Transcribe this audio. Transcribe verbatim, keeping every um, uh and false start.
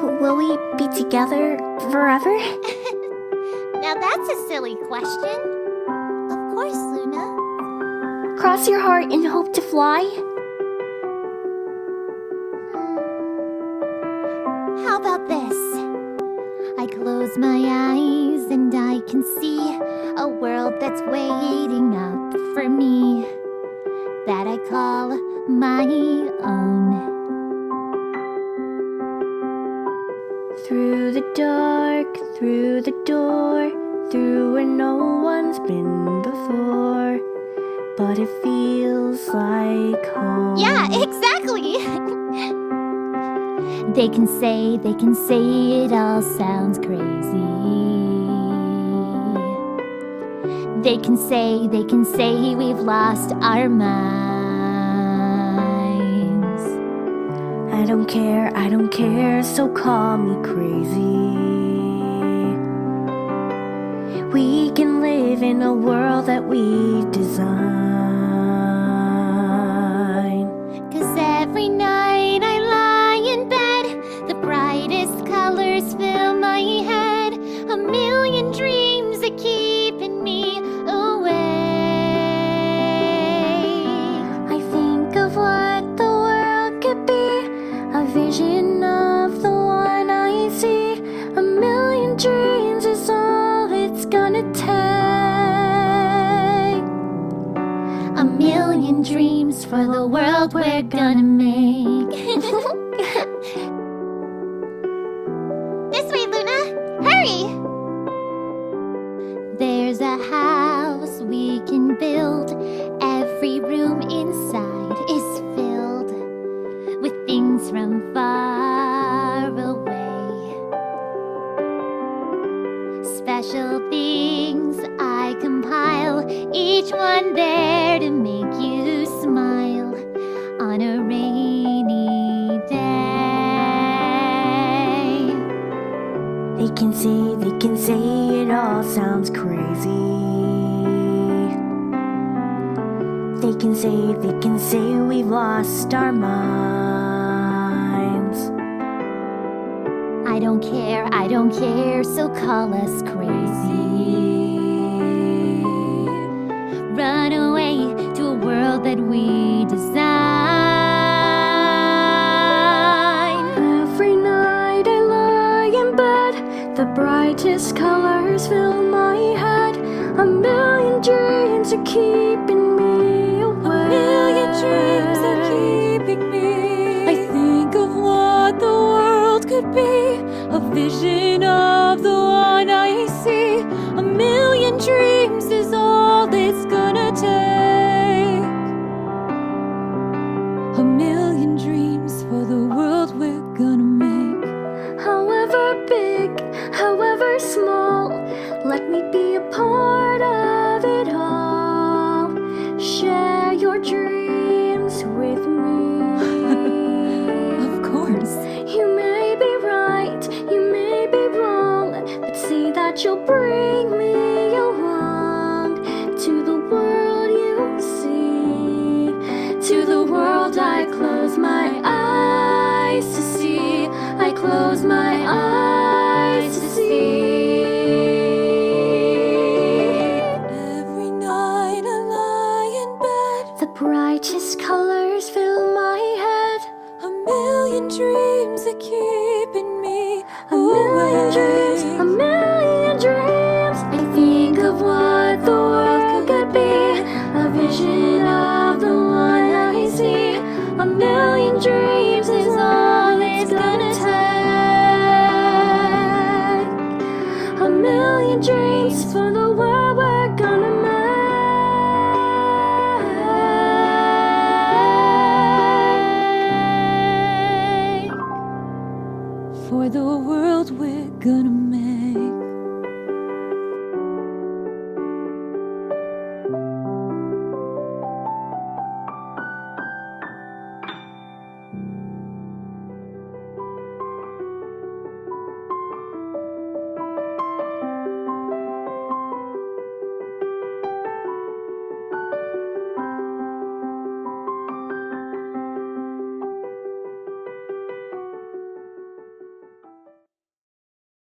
will we be together forever? Now that's a silly question. Of course, Luna. Cross your heart and hope to fly? How about this? I close my eyes and I can see a world that's waiting up for me, that I call my own. Through the dark, through the door, through where no one's been before, but it feels like home. Yeah, exactly! They can say, they can say it all sounds crazy. They can say, they can say we've lost our minds. I don't care, I don't care, so call me crazy. We can live in a world that we design. 'Cause every night I lie in bed, the brightest colors fill my head. A million dreams are keeping me awake. I think of what the world could be, a vision of the one I see. A million dreams is all it's gonna take. A million dreams for the world we're gonna make. This way, Luna! Hurry! There's a house we can build. Every room inside is filled with things from far away. Special things I compile, each one there to make you smile on a rainy day. They can say, they can say it all sounds crazy. They can say, they can say we've lost our minds. I don't care, I don't care, so call us crazy. Run away to a world that we design. Every night I lie in bed, the brightest colors fill my head. A million dreams are keeping me awake. A million dreams are keeping me. I think of what the world could be, a vision of the one I see. A million dreams is all it's gonna take. A million dreams for the world we're gonna make. However big, however small, let me be a part of it all. Share your dreams with me. Of course. You may be right, you may be wrong, but see that you'll bring me along to the world you see, to the world I close my eyes to see. I close my eyes to see. Every night I lie in bed, The brightest colors fill my head. a million dreams that keep